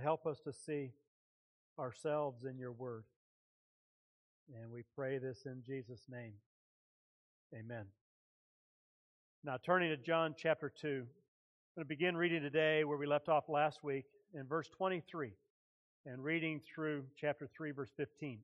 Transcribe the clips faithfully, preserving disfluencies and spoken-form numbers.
help us to see ourselves in your word. And we pray this in Jesus' name. Amen. Now, turning to John chapter two, I'm going to begin reading today where we left off last week in verse twenty-three and reading through chapter three, verse fifteen.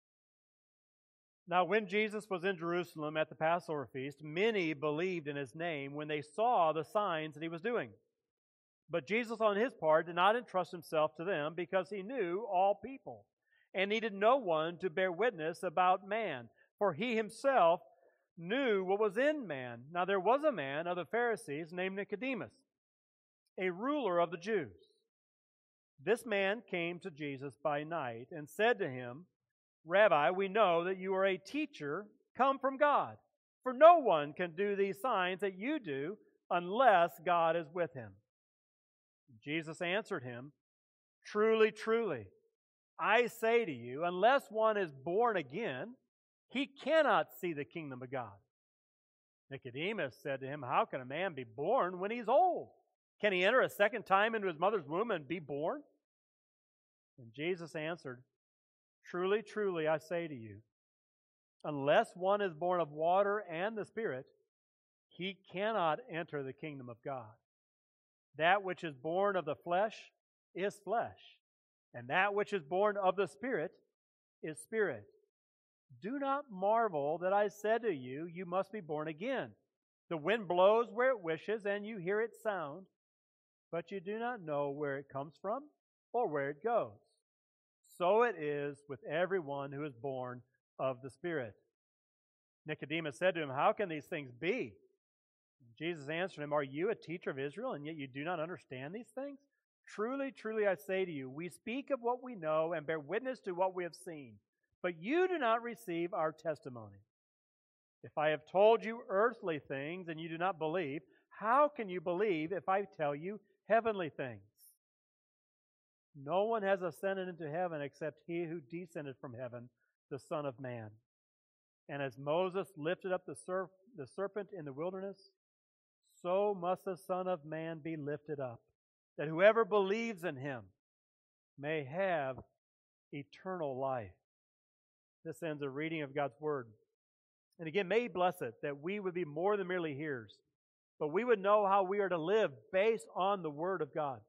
Now, when Jesus was in Jerusalem at the Passover feast, many believed in his name when they saw the signs that he was doing. But Jesus, on his part, did not entrust himself to them because he knew all people and needed no one to bear witness about man, for he himself knew what was in man. Now there was a man of the Pharisees named Nicodemus, a ruler of the Jews. This man came to Jesus by night and said to him, Rabbi, we know that you are a teacher come from God, for no one can do these signs that you do unless God is with him. Jesus answered him, Truly, truly, I say to you, unless one is born again, he cannot see the kingdom of God. Nicodemus said to him, How can a man be born when he's old? Can he enter a second time into his mother's womb and be born? And Jesus answered, Truly, truly, I say to you, unless one is born of water and the Spirit, he cannot enter the kingdom of God. That which is born of the flesh is flesh, and that which is born of the Spirit is spirit. Do not marvel that I said to you, you must be born again. The wind blows where it wishes, and you hear its sound, but you do not know where it comes from or where it goes. So it is with everyone who is born of the Spirit. Nicodemus said to him, How can these things be? Jesus answered him, Are you a teacher of Israel, and yet you do not understand these things? Truly, truly, I say to you, we speak of what we know and bear witness to what we have seen, but you do not receive our testimony. If I have told you earthly things and you do not believe, how can you believe if I tell you heavenly things? No one has ascended into heaven except he who descended from heaven, the Son of Man. And as Moses lifted up the, serp- the serpent in the wilderness, so must the Son of Man be lifted up, that whoever believes in him may have eternal life. This ends a reading of God's Word. And again, may He bless it that we would be more than merely hearers, but we would know how we are to live based on the Word of God.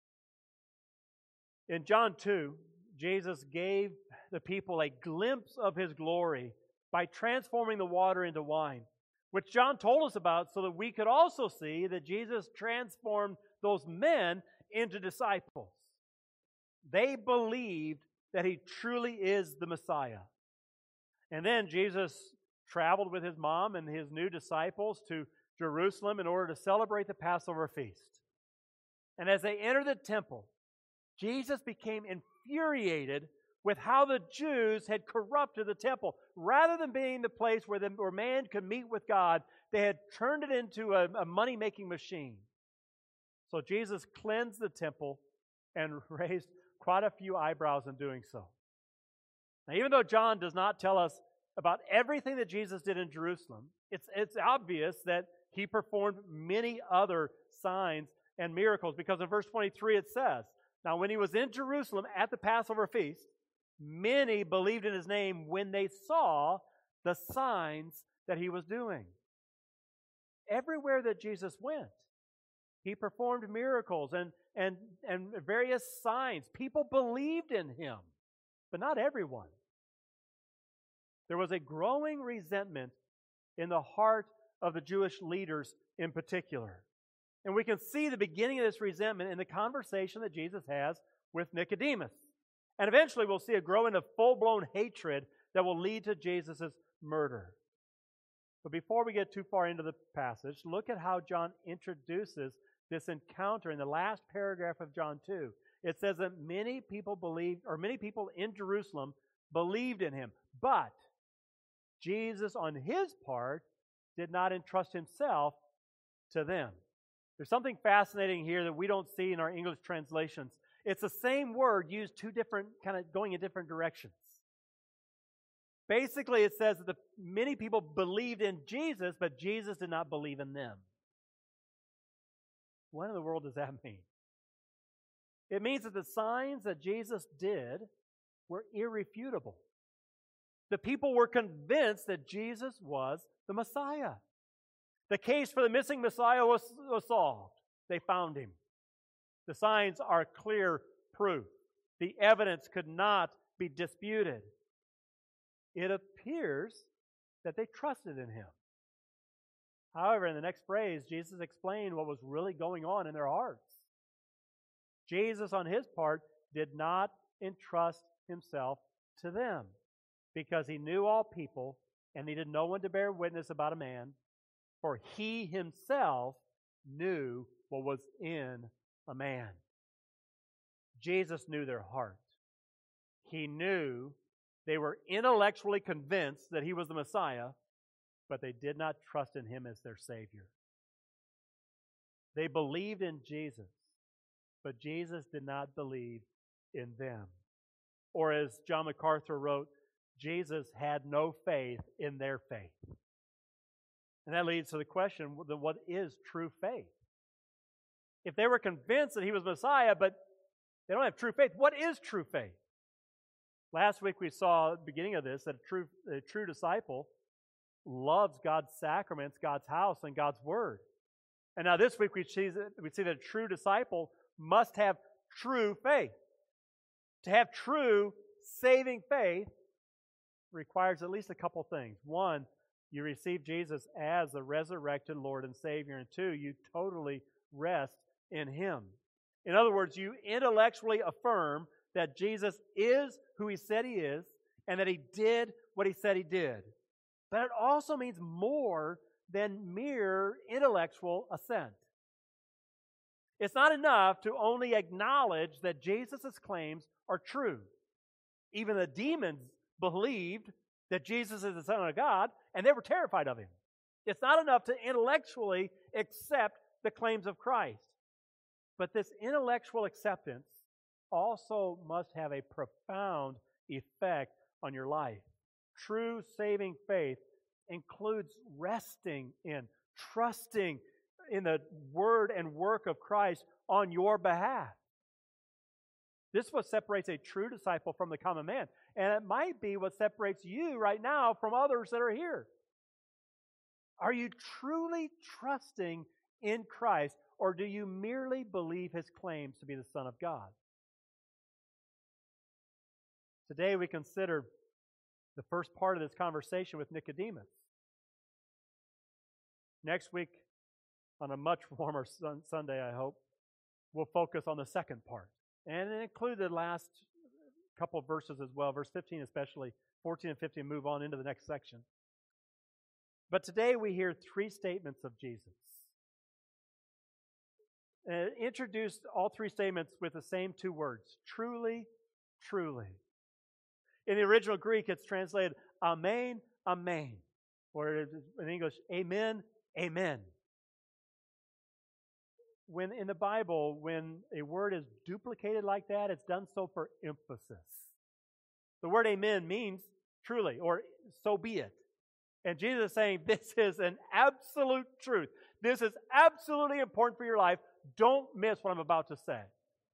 In John two, Jesus gave the people a glimpse of His glory by transforming the water into wine, which John told us about so that we could also see that Jesus transformed those men into disciples. They believed that He truly is the Messiah. And then Jesus traveled with His mom and His new disciples to Jerusalem in order to celebrate the Passover feast. And as they entered the temple, Jesus became infuriated with how the Jews had corrupted the temple. Rather than being the place where, the, where man could meet with God, they had turned it into a, a money-making machine. So Jesus cleansed the temple and raised quite a few eyebrows in doing so. Now, even though John does not tell us about everything that Jesus did in Jerusalem, it's, it's obvious that He performed many other signs and miracles, because in verse twenty-three it says, Now when He was in Jerusalem at the Passover feast, many believed in His name when they saw the signs that He was doing. Everywhere that Jesus went, He performed miracles and, and, and various signs. People believed in Him, but not everyone. There was a growing resentment in the heart of the Jewish leaders in particular. And we can see the beginning of this resentment in the conversation that Jesus has with Nicodemus. And eventually we'll see a growing of full-blown hatred that will lead to Jesus' murder. But before we get too far into the passage, look at how John introduces this encounter in the last paragraph of John two. It says that many people believed, or many people in Jerusalem believed in Him. But Jesus, on His part, did not entrust Himself to them. There's something fascinating here that we don't see in our English translations. It's the same word used two different, kind of going in different directions. Basically, it says that the, many people believed in Jesus, but Jesus did not believe in them. What in the world does that mean? It means that the signs that Jesus did were irrefutable. The people were convinced that Jesus was the Messiah. The case for the missing Messiah was, was solved. They found him. The signs are clear proof. The evidence could not be disputed. It appears that they trusted in him. However, in the next phrase, Jesus explained what was really going on in their hearts. Jesus, on his part, did not entrust himself to them because he knew all people and needed no one to bear witness about a man, for he himself knew what was in a man. Jesus knew their heart. He knew they were intellectually convinced that he was the Messiah, but they did not trust in him as their Savior. They believed in Jesus, but Jesus did not believe in them. Or as John MacArthur wrote, Jesus had no faith in their faith. And that leads to the question, then what is true faith? If they were convinced that he was Messiah, but they don't have true faith, what is true faith? Last week we saw at the beginning of this that a true, a true disciple loves God's sacraments, God's house, and God's word. And now this week we see that, we see that a true disciple must have true faith. To have true saving faith requires at least a couple things. One, you receive Jesus as the resurrected Lord and Savior. And two, you totally rest in him. In other words, you intellectually affirm that Jesus is who he said he is and that he did what he said he did. But it also means more than mere intellectual assent. It's not enough to only acknowledge that Jesus' claims are true. Even the demons believed that Jesus is the Son of God, and they were terrified of him. It's not enough to intellectually accept the claims of Christ. But this intellectual acceptance also must have a profound effect on your life. True saving faith includes resting in, trusting in the word and work of Christ on your behalf. This is what separates a true disciple from the common man. And it might be what separates you right now from others that are here. Are you truly trusting in Christ, or do you merely believe his claims to be the Son of God? Today we consider the first part of this conversation with Nicodemus. Next week, on a much warmer sun- Sunday, I hope, we'll focus on the second part. And it includes the last couple of verses as well, verse fifteen especially, fourteen and fifteen, move on into the next section. But today we hear three statements of Jesus. Uh, introduced all three statements with the same two words, truly, truly. In the original Greek, it's translated amen, amen. Or in English, amen, amen. When in the Bible, when a word is duplicated like that, it's done so for emphasis. The word amen means truly, or so be it. And Jesus is saying, this is an absolute truth. This is absolutely important for your life. Don't miss what I'm about to say.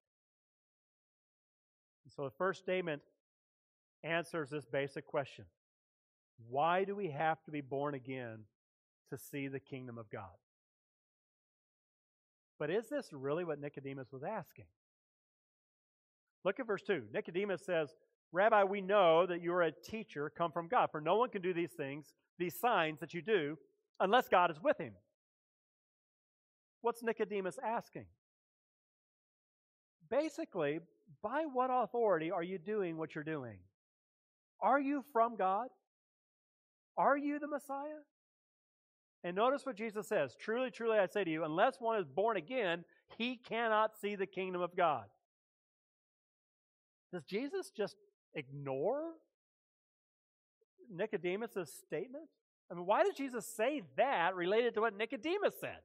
And so the first statement answers this basic question. Why do we have to be born again to see the kingdom of God? But is this really what Nicodemus was asking? Look at verse two. Nicodemus says, Rabbi, we know that you are a teacher come from God, for no one can do these things, these signs that you do, unless God is with him. What's Nicodemus asking? Basically, by what authority are you doing what you're doing? Are you from God? Are you the Messiah? And notice what Jesus says. Truly, truly, I say to you, unless one is born again, he cannot see the kingdom of God. Does Jesus just ignore Nicodemus' statement? I mean, why did Jesus say that related to what Nicodemus said?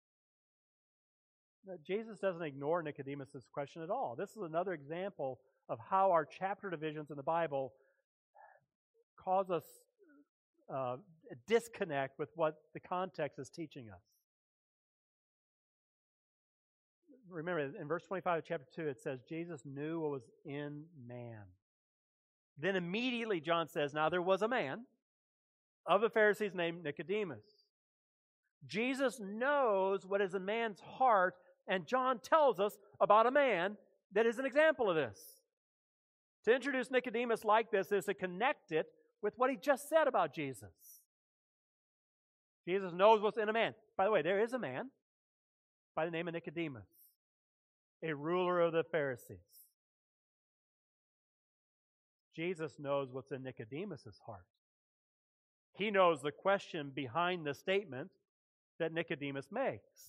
Jesus doesn't ignore Nicodemus' question at all. This is another example of how our chapter divisions in the Bible cause us uh, a disconnect with what the context is teaching us. remember, in verse twenty-five of chapter two, it says, Jesus knew what was in man. Then immediately John says, now there was a man of the Pharisees named Nicodemus. Jesus knows what is in man's heart, and John tells us about a man that is an example of this. To introduce Nicodemus like this is to connect it with what he just said about Jesus. Jesus knows what's in a man. By the way, there is a man by the name of Nicodemus, a ruler of the Pharisees. Jesus knows what's in Nicodemus' heart. He knows the question behind the statement that Nicodemus makes.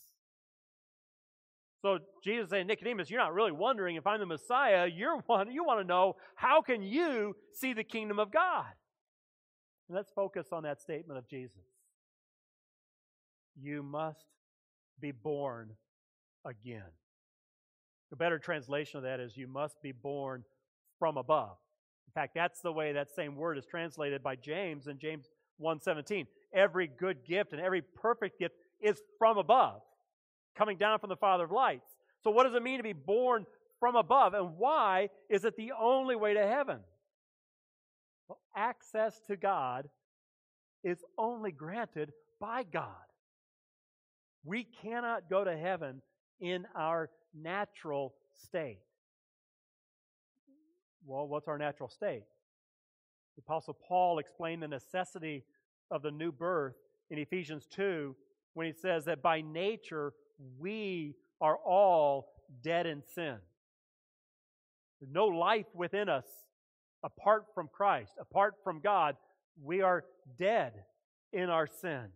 So Jesus is saying, Nicodemus, you're not really wondering if I'm the Messiah. You're one, you want to know, how can you see the kingdom of God? And let's focus on that statement of Jesus. You must be born again. A better translation of that is you must be born from above. In fact, that's the way that same word is translated by James in James one seventeen. Every good gift and every perfect gift is from above, coming down from the Father of lights. So what does it mean to be born from above? And why is it the only way to heaven? Well, access to God is only granted by God. We cannot go to heaven in our natural state. Well, what's our natural state? The Apostle Paul explained the necessity of the new birth in Ephesians two when he says that by nature we are all dead in sin. There's no life within us apart from Christ, apart from God. We are dead in our sin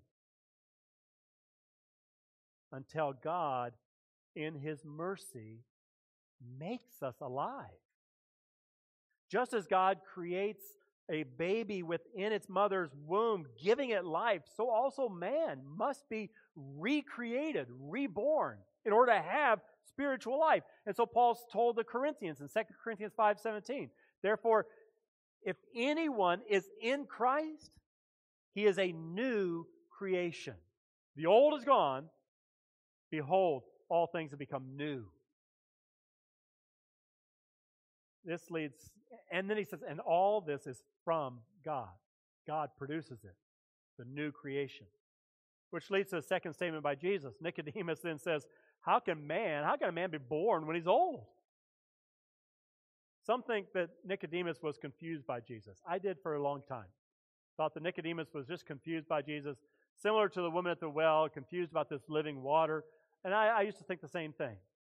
until God, in His mercy, makes us alive. Just as God creates a baby within its mother's womb, giving it life, so also man must be recreated, reborn, in order to have spiritual life. And so Paul's told the Corinthians in Second Corinthians five seventeen, therefore, if anyone is in Christ, he is a new creation. The old is gone. Behold, all things have become new. This leads, and then he says, and all this is from God. God produces it, the new creation. Which leads to the second statement by Jesus. Nicodemus then says, how can man, how can a man be born when he's old? Some think that Nicodemus was confused by Jesus. I did for a long time. Thought that Nicodemus was just confused by Jesus, similar to the woman at the well, confused about this living water. And I, I used to think the same thing.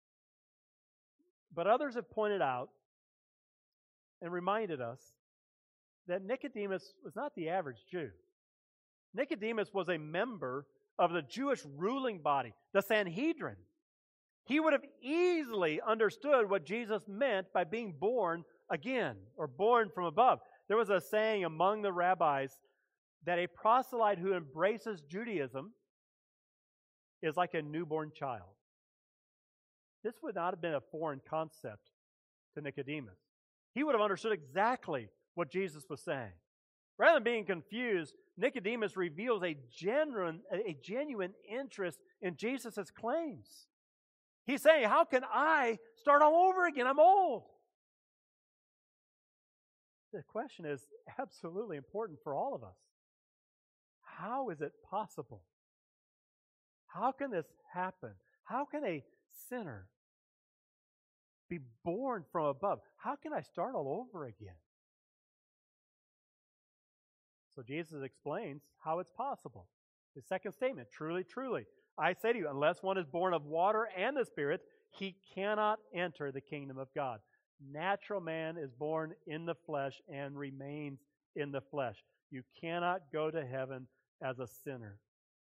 But others have pointed out and reminded us that Nicodemus was not the average Jew. Nicodemus was a member of the Jewish ruling body, the Sanhedrin. He would have easily understood what Jesus meant by being born again, or born from above. There was a saying among the rabbis that a proselyte who embraces Judaism is like a newborn child. This would not have been a foreign concept to Nicodemus. He would have understood exactly what Jesus was saying. Rather than being confused, Nicodemus reveals a genuine, a genuine interest in Jesus' claims. He's saying, how can I start all over again? I'm old. The question is absolutely important for all of us. How is it possible? How can this happen? How can a sinner be born from above? How can I start all over again? So Jesus explains how it's possible. His second statement, truly, truly, I say to you, unless one is born of water and the Spirit, he cannot enter the kingdom of God. Natural man is born in the flesh and remains in the flesh. You cannot go to heaven as a sinner.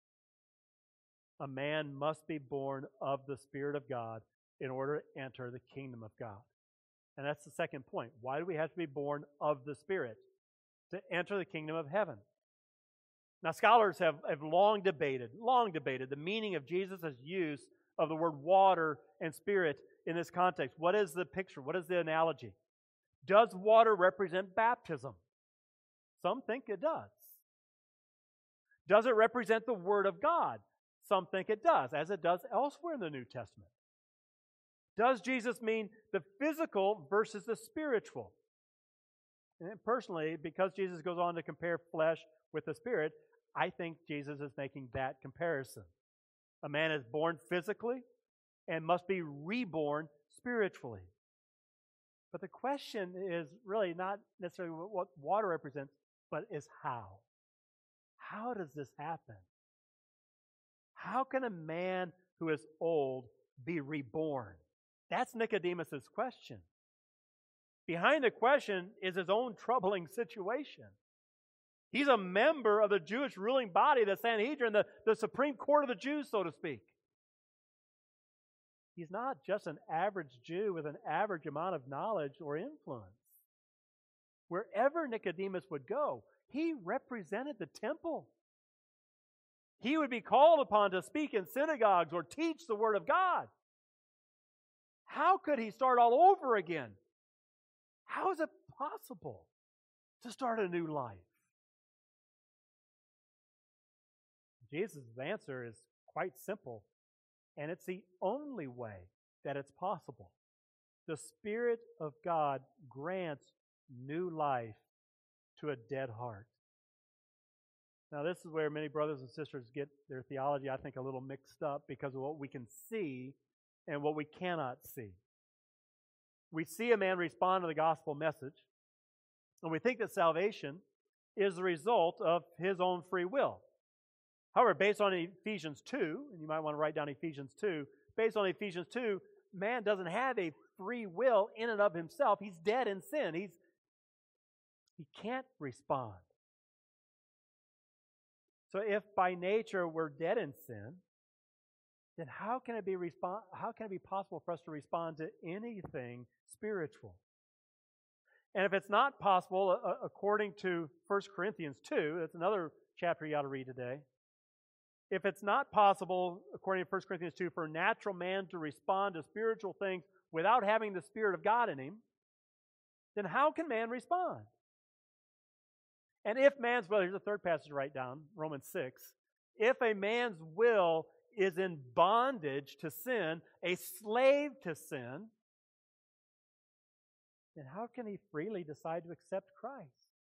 A man must be born of the Spirit of God in order to enter the kingdom of God. And that's the second point. Why do we have to be born of the Spirit to enter the kingdom of heaven? Now, scholars have, have long debated, long debated the meaning of Jesus' use of the word water and spirit in this context. What is the picture? What is the analogy? Does water represent baptism? Some think it does. Does it represent the Word of God? Some think it does, as it does elsewhere in the New Testament. Does Jesus mean the physical versus the spiritual? And personally, because Jesus goes on to compare flesh with the spirit, I think Jesus is making that comparison. A man is born physically and must be reborn spiritually. But the question is really not necessarily what water represents, but is how. How does this happen? How can a man who is old be reborn? That's Nicodemus' question. Behind the question is his own troubling situation. He's a member of the Jewish ruling body, the Sanhedrin, the, the Supreme Court of the Jews, so to speak. He's not just an average Jew with an average amount of knowledge or influence. Wherever Nicodemus would go, he represented the temple. He would be called upon to speak in synagogues or teach the Word of God. How could he start all over again? How is it possible to start a new life? Jesus' answer is quite simple, and it's the only way that it's possible. The Spirit of God grants new life to a dead heart. Now, this is where many brothers and sisters get their theology, I think, a little mixed up because of what we can see and what we cannot see. We see a man respond to the gospel message, and we think that salvation is the result of his own free will. However, based on Ephesians two, and you might want to write down Ephesians two, based on Ephesians two, man doesn't have a free will in and of himself. He's dead in sin. He's, he can't respond. So if by nature we're dead in sin, then how can it be respond, how can it be possible for us to respond to anything spiritual? And if it's not possible, uh, according to First Corinthians two, that's another chapter you ought to read today. If it's not possible, according to First Corinthians two, for a natural man to respond to spiritual things without having the Spirit of God in him, then how can man respond? And if man's will, here's a third passage to write down, Romans six. If a man's will is in bondage to sin, a slave to sin, then how can he freely decide to accept Christ?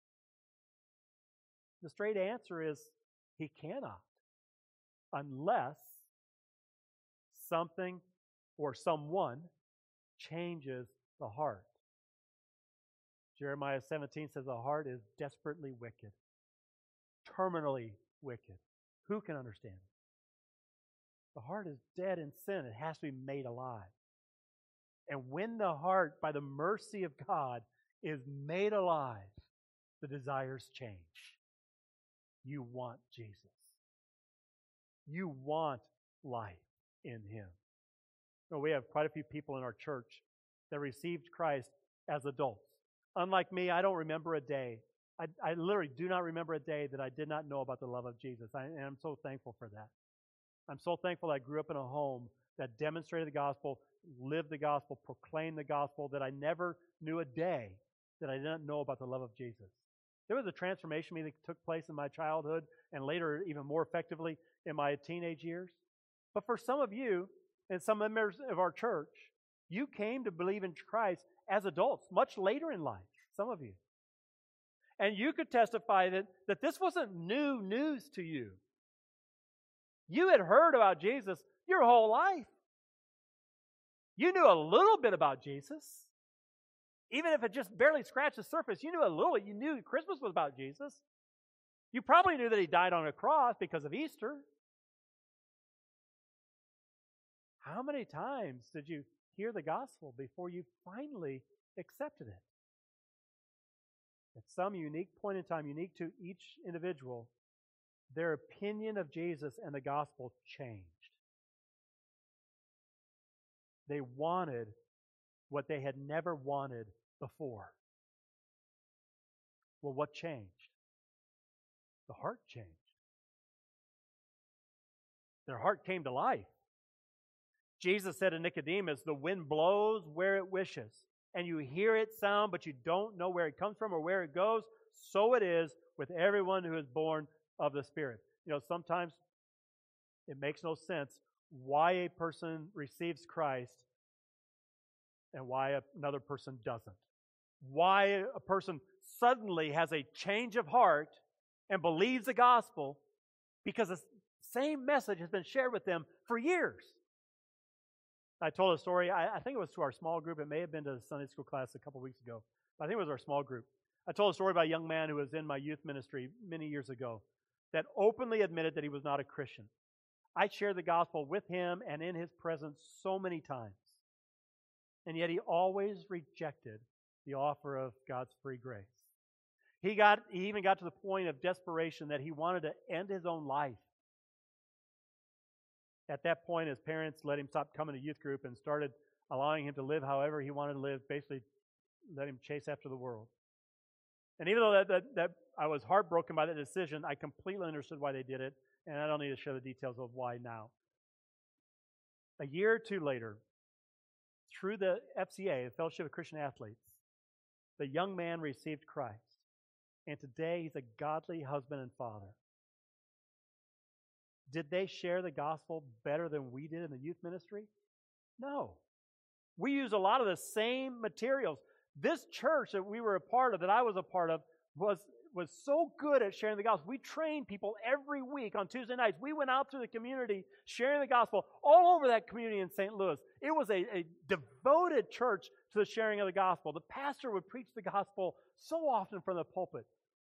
The straight answer is he cannot, unless something or someone changes the heart. Jeremiah seventeen says the heart is desperately wicked, terminally wicked. Who can understand it? The heart is dead in sin. It has to be made alive. And when the heart, by the mercy of God, is made alive, the desires change. You want Jesus. You want life in Him. So we have quite a few people in our church that received Christ as adults. Unlike me, I don't remember a day. I, I literally do not remember a day that I did not know about the love of Jesus. I, and I'm so thankful for that. I'm so thankful that I grew up in a home that demonstrated the gospel, lived the gospel, proclaimed the gospel, that I never knew a day that I didn't know about the love of Jesus. There was a transformation that took place in my childhood and later even more effectively in my teenage years. But for some of you and some members of our church, you came to believe in Christ as adults, much later in life, some of you. And you could testify that, that this wasn't new news to you. You had heard about Jesus your whole life. You knew a little bit about Jesus. Even if it just barely scratched the surface, you knew a little. You knew Christmas was about Jesus. You probably knew that He died on a cross because of Easter. How many times did you hear the gospel before you finally accepted it? At some unique point in time, unique to each individual, their opinion of Jesus and the gospel changed. They wanted what they had never wanted before. Well, what changed? The heart changed. Their heart came to life. Jesus said to Nicodemus, the wind blows where it wishes, and you hear its sound, but you don't know where it comes from or where it goes. So it is with everyone who is born of the Spirit. You know, sometimes it makes no sense why a person receives Christ and why another person doesn't. Why a person suddenly has a change of heart and believes the gospel because the same message has been shared with them for years. I told a story, I, I think it was to our small group. It may have been to the Sunday school class a couple weeks ago. But I think it was our small group. I told a story about a young man who was in my youth ministry many years ago that openly admitted that he was not a Christian. I shared the gospel with him and in his presence so many times. And yet he always rejected the offer of God's free grace. He got he even got to the point of desperation that he wanted to end his own life. At that point, his parents let him stop coming to youth group and started allowing him to live however he wanted to live, basically let him chase after the world. And even though that, that, that I was heartbroken by that decision, I completely understood why they did it, and I don't need to share the details of why now. A year or two later, through the F C A, the Fellowship of Christian Athletes, the young man received Christ. And today he's a godly husband and father. Did they share the gospel better than we did in the youth ministry? No. We use a lot of the same materials. This church that we were a part of, that I was a part of, was, was so good at sharing the gospel. We trained people every week on Tuesday nights. We went out to the community sharing the gospel all over that community in Saint Louis. It was a, a devoted church to the sharing of the gospel. The pastor would preach the gospel so often from the pulpit.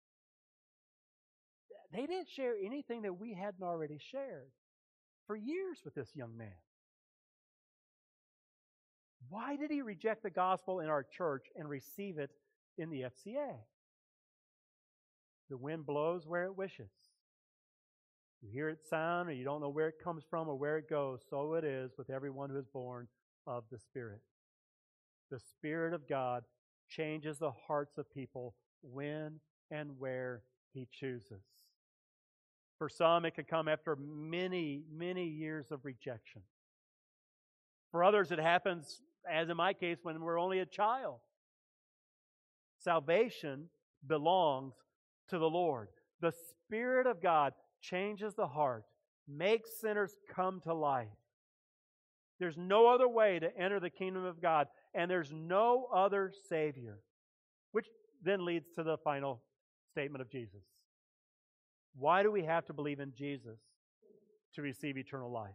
They didn't share anything that we hadn't already shared for years with this young man. Why did he reject the gospel in our church and receive it in the F C A? The wind blows where it wishes. You hear it sound, or you don't know where it comes from or where it goes. So it is with everyone who is born of the Spirit. The Spirit of God changes the hearts of people when and where He chooses. For some, it could come after many, many years of rejection. For others, it happens, as in my case, when we're only a child. Salvation belongs to the Lord. The Spirit of God changes the heart, makes sinners come to life. There's no other way to enter the kingdom of God, and there's no other Savior. Which then leads to the final statement of Jesus. Why do we have to believe in Jesus to receive eternal life?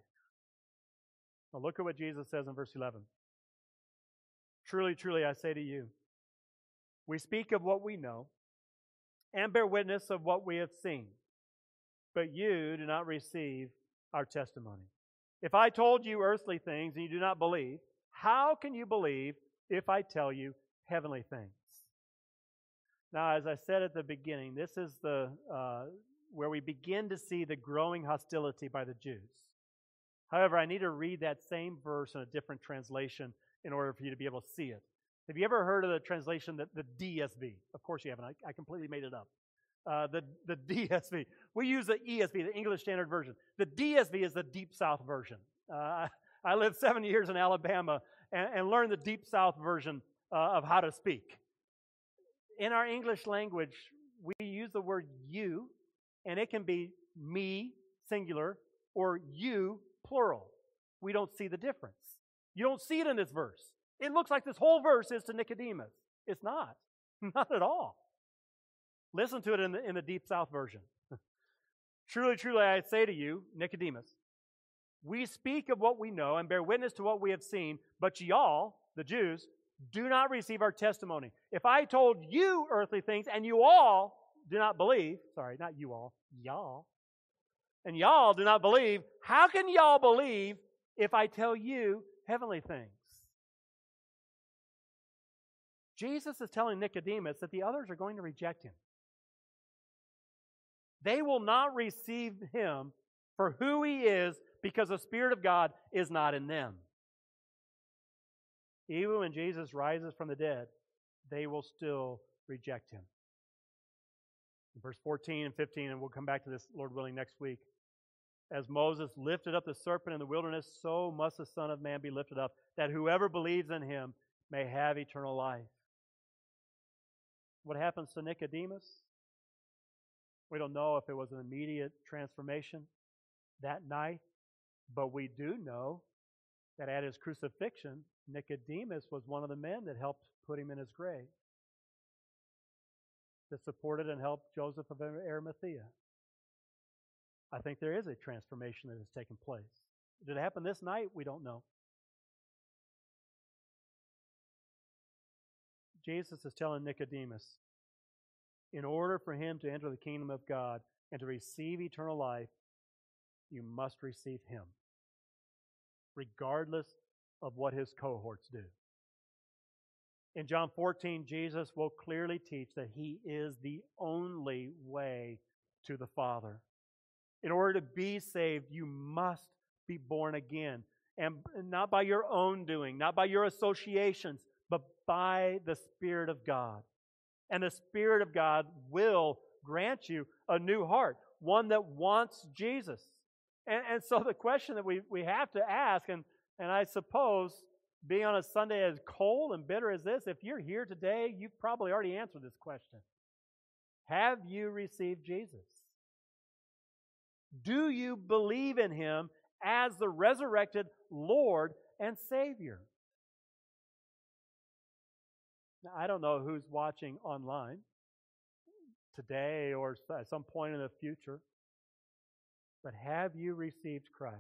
Now look at what Jesus says in verse eleven. Truly, truly, I say to you, we speak of what we know and bear witness of what we have seen, but you do not receive our testimony. If I told you earthly things and you do not believe, how can you believe if I tell you heavenly things? Now, as I said at the beginning, this is the uh, where we begin to see the growing hostility by the Jews. However, I need to read that same verse in a different translation in order for you to be able to see it. Have you ever heard of the translation, the, the D S V? Of course you haven't. I, I completely made it up. Uh, the, the D S V. We use the E S V, the English Standard Version. The D S V is the Deep South version. Uh, I lived seven years in Alabama and, and learned the Deep South version uh, of how to speak. In our English language, we use the word you, and it can be me, singular, or you, plural. We don't see the difference. You don't see it in this verse. It looks like this whole verse is to Nicodemus. It's not. Not at all. Listen to it in the, in the Deep South version. Truly, truly, I say to you, Nicodemus, we speak of what we know and bear witness to what we have seen, but y'all, the Jews, do not receive our testimony. If I told you earthly things and you all do not believe, sorry, not you all, y'all, and y'all do not believe, how can y'all believe if I tell you heavenly things? Jesus is telling Nicodemus that the others are going to reject him. They will not receive him for who he is because the Spirit of God is not in them. Even when Jesus rises from the dead, they will still reject him. In verse fourteen and fifteen, and we'll come back to this, Lord willing, next week. As Moses lifted up the serpent in the wilderness, so must the Son of Man be lifted up, that whoever believes in him may have eternal life. What happens to Nicodemus? We don't know if it was an immediate transformation that night, but we do know that at his crucifixion, Nicodemus was one of the men that helped put him in his grave, that supported and helped Joseph of Arimathea. I think there is a transformation that has taken place. Did it happen this night? We don't know. Jesus is telling Nicodemus, in order for him to enter the kingdom of God and to receive eternal life, you must receive him, regardless of what his cohorts do. In John fourteen, Jesus will clearly teach that he is the only way to the Father. In order to be saved, you must be born again. And not by your own doing, not by your associations, but by the Spirit of God. And the Spirit of God will grant you a new heart, one that wants Jesus. And, and so the question that we, we have to ask, and, and I suppose being on a Sunday as cold and bitter as this, if you're here today, you've probably already answered this question. Have you received Jesus? Do you believe in him as the resurrected Lord and Savior? Now, I don't know who's watching online today or at some point in the future, but have you received Christ?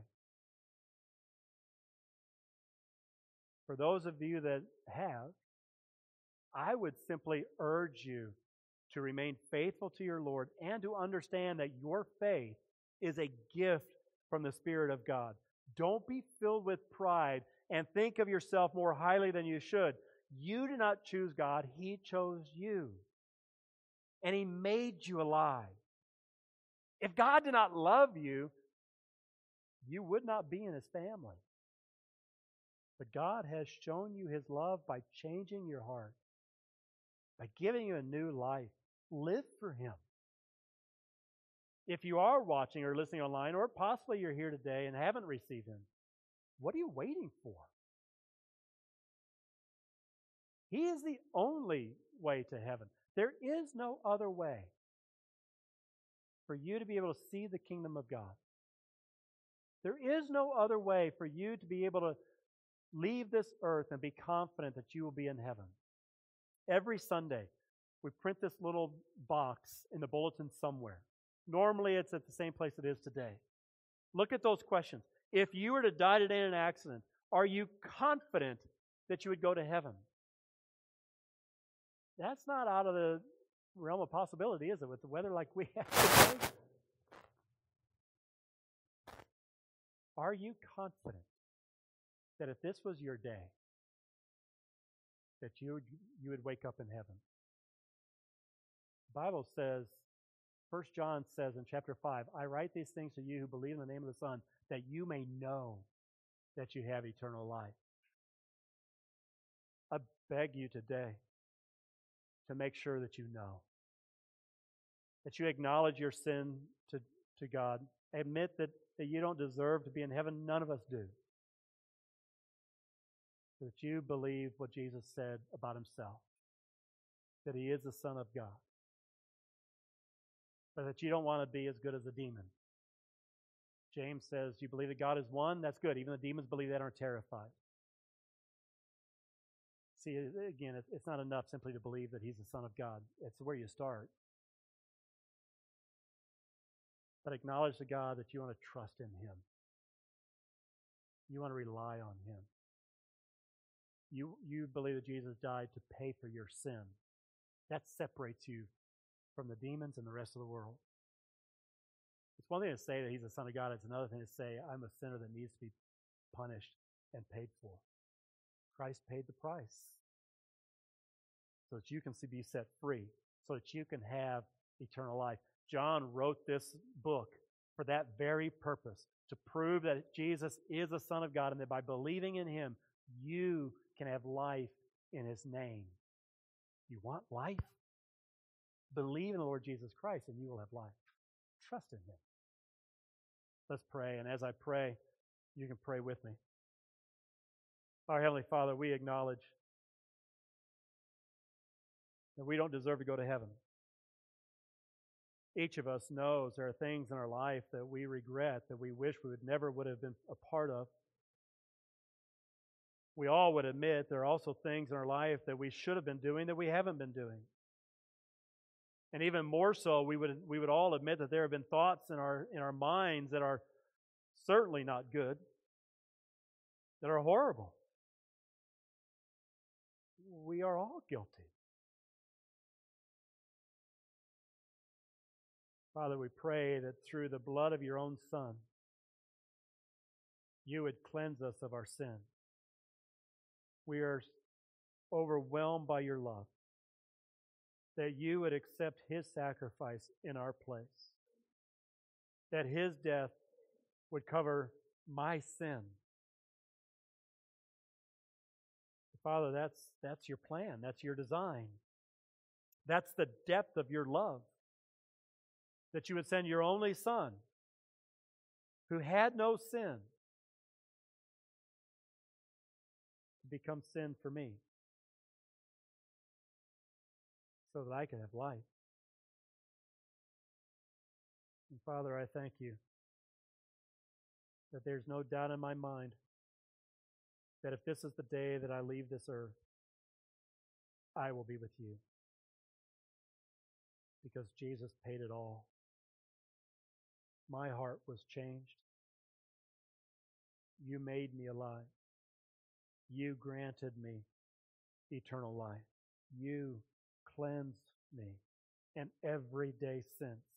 For those of you that have, I would simply urge you to remain faithful to your Lord and to understand that your faith is a gift from the Spirit of God. Don't be filled with pride and think of yourself more highly than you should. You did not choose God. He chose you. And He made you alive. If God did not love you, you would not be in His family. But God has shown you His love by changing your heart, by giving you a new life. Live for Him. If you are watching or listening online, or possibly you're here today and haven't received Him, what are you waiting for? He is the only way to heaven. There is no other way for you to be able to see the kingdom of God. There is no other way for you to be able to leave this earth and be confident that you will be in heaven. Every Sunday, we print this little box in the bulletin somewhere. Normally, it's at the same place it is today. Look at those questions. If you were to die today in an accident, are you confident that you would go to heaven? That's not out of the realm of possibility, is it, with the weather like we have today? Are you confident that if this was your day, that you would, you would wake up in heaven? The Bible says, First John says in chapter five, I write these things to you who believe in the name of the Son, that you may know that you have eternal life. I beg you today to make sure that you know, that you acknowledge your sin to, to God. Admit that, that you don't deserve to be in heaven. None of us do. That you believe what Jesus said about Himself, that He is the Son of God. But that you don't want to be as good as a demon. James says, you believe that God is one? That's good. Even the demons believe that and are terrified. See, again, it's not enough simply to believe that He's the Son of God. It's where you start. But acknowledge to God that you want to trust in Him. You want to rely on Him. You, you believe that Jesus died to pay for your sin. That separates you from the demons and the rest of the world. It's one thing to say that He's the Son of God. It's another thing to say, I'm a sinner that needs to be punished and paid for. Christ paid the price so that you can be set free, so that you can have eternal life. John wrote this book for that very purpose, to prove that Jesus is the Son of God and that by believing in Him, you can have life in His name. You want life? Believe in the Lord Jesus Christ and you will have life. Trust in Him. Let's pray, and as I pray, you can pray with me. Our Heavenly Father, we acknowledge that we don't deserve to go to heaven. Each of us knows there are things in our life that we regret, that we wish we would never would have been a part of. We all would admit there are also things in our life that we should have been doing that we haven't been doing. And even more so, we would we would all admit that there have been thoughts in our in our minds that are certainly not good, that are horrible. We are all guilty. Father, we pray that through the blood of your own Son, you would cleanse us of our sin. We are overwhelmed by your love, that you would accept his sacrifice in our place, that his death would cover my sin. Father, that's, that's your plan. That's your design. That's the depth of your love, that you would send your only Son, who had no sin, to become sin for me, so that I could have life. And Father, I thank you that there's no doubt in my mind that if this is the day that I leave this earth, I will be with you, because Jesus paid it all. My heart was changed. You made me alive. You granted me eternal life. You cleansed me. And every day since,